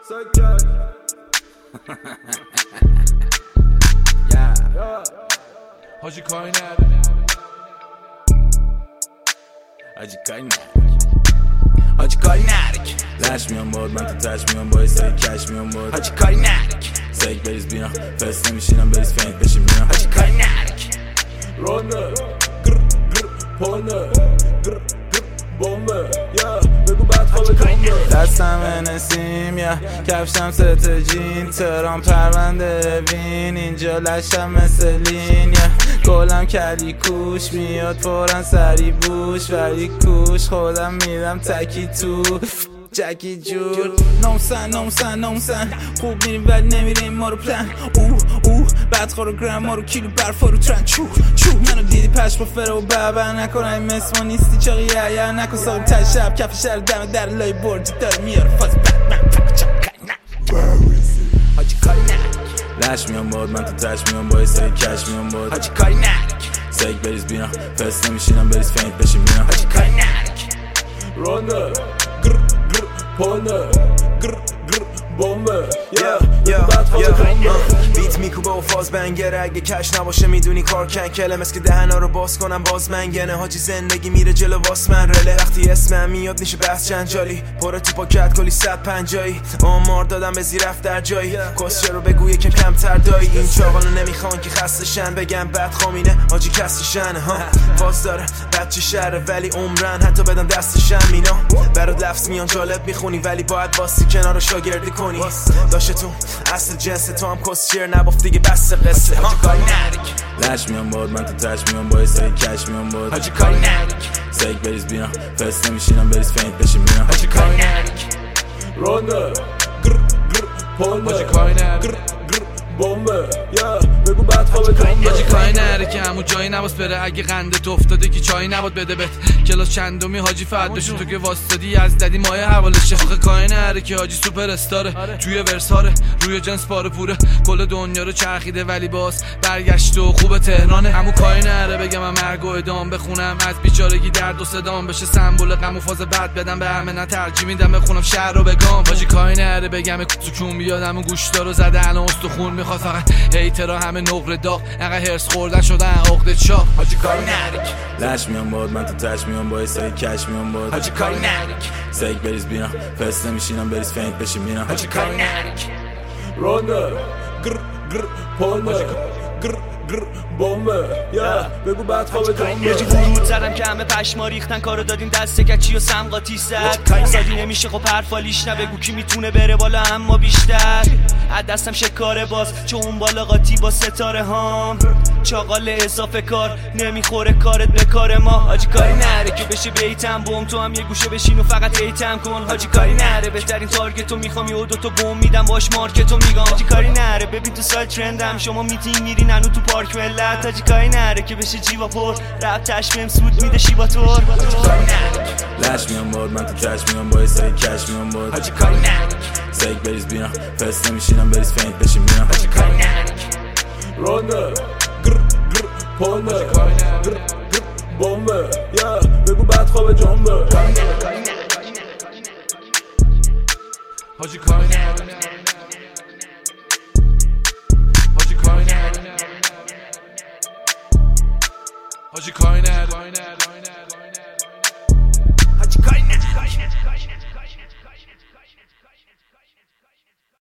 حاجی کاری نداره حاجی کاری نداره حاجی کاری نداره لش میام باد من تو تش میام با سری کش میام باد حاجی کاری نداره سیک بریز بینا فست نمیشینم بریز فینت بشیم بینا حاجی کاری نداره رانه گر گر پانه گر گر بامبه یا بگو بعد خواب کامبه دستم نسیم یا کفشم ست جین ترام پرونده وین اینجا لشم مثل لین یا گلم کلی کوش میاد فورا سری بوش ولی کوش خودم میرم تکی تو جکی جور نومسن خوب میریم ولی نمیریم ما رو پلن بعد خورو گرم ما رو کیلو برفا رو ترن چو منو دیدی پش با فره و بابر نکن این مثل ما نیستی چاقی یا نکن ساقیم تای شب کف شهر دم در لای برجی داره میاره فاز حاجی کاری نداره لش میام باد من تو تش میام با سری کش میام باد حاجی کاری نداره سیک بریز بینا فست نمیشینم بریز فینت بشیم بینا حاجی کاری نداره رانه گر گر پانه گر گر بامبه بیت میکوبه و فاز بنگره اگه کش نباشه میدونی کار کنکله مثل که دهنا رو باز کنم باز منگنه حاجی زندگی میره جلو واس من رله وقتی اسمم میاد میشه بحث جنجالی پره تو پاکت کلی 150 آمار دادم به زیرفت در جایی کسچه رو بگو یکم کمتر دایی این چاقالو نمیخوان که خسته شن بگم بد خامینه حاجی کسی شنه ها فاز داره بچه شهره ولی عمرن حتی بدن دستشن مینا برات لفظ میان جالب میخونی ولی باید واسی کنار شاگردی کنی داشته تو اصل جنس تو هم کسچر نبافت دیگه بس قصه حاجی کاری نداره لش میام باد من تو تش میام با سری کش میام باد حاجی کاری نداره سیک بریز بینا فست نمیشینم بریز فینت بشیم بینا حاجی کاری نداره رانه گر گر پانه حاجی کاری نداره بامبه یا بگو بعد خواب کامبه حاجی کاری نداره که همون جایی نباس بره اگه قندت افتاده که چایی نباد بده بهت کلاس چندمی حاجی فرداشون تو که واسطادی از ددی مایه حوالشه آخه کاری نداره که حاجی سوپر استاره توی ورساره روی جنس پاره پوره کل دنیا رو چرخیده ولی باز برگشت و خوب تهرانه همون کاری نداره بگم من مرگ و ادام بخونم از بیچارگی درد و صدام بشه سمبل غم و فاز بد بدم به همه نه ترجیح میدم بخونم شهر رو بگم حاجی کاری نداره بگم سکون بیادم گوشتا رو زده الان استخون میخواد فقط هیترا همه نقره داغ انقدر هرس خوردن شدن عقده چاق حاجی کاری نداره لش میام باد من تو تش میام با سری کش میام باد حاجی کاری نداره سیک بریز بینا فست نمیشینم بریز فینت بشیم بینا حاجی کاری نداره رانه گر گر پانه گر گر بامبه یا بگو بعد خواب کامبه یه جو ورود زدم که همه پشما ریختن کارو دادیم دست کچی و سمقاتی زد سادی نمیشه خب حرفالیش نبگو کی میتونه بره بالا اما بیشتر از دستم شکاره باز چون اون بالا قاطی با ستاره هام چاقال اضافه کار نمیخوره کارت به کار ما حاجی کاری نره که بشه بیتم بوم تو هم یه گوشه بشین و فقط هیتم کن حاجی کاری نره بهترین تارگتو میخوام یه دو تا بوم میدم باش مارکتو میگم حاجی کاری نره ببین تو سایت ترندم شما میتینگ میرین انو تو پارک ملت حاجی کاری نره که بشه جیوا پر رپ تشمیم سود میده شیبا تور لش میام باد من تو تش میام با سری کش میام باد حاجی کاری نره سیک بریز بینا فست نمیشینم بریز فینت بشیم بینا حاجی کاری نره رانه گر گر پانه گر گر بامبه یا بگو بعد خواب جنبه حاجی کاری نداره حاجی کاری نداره حاجی کاری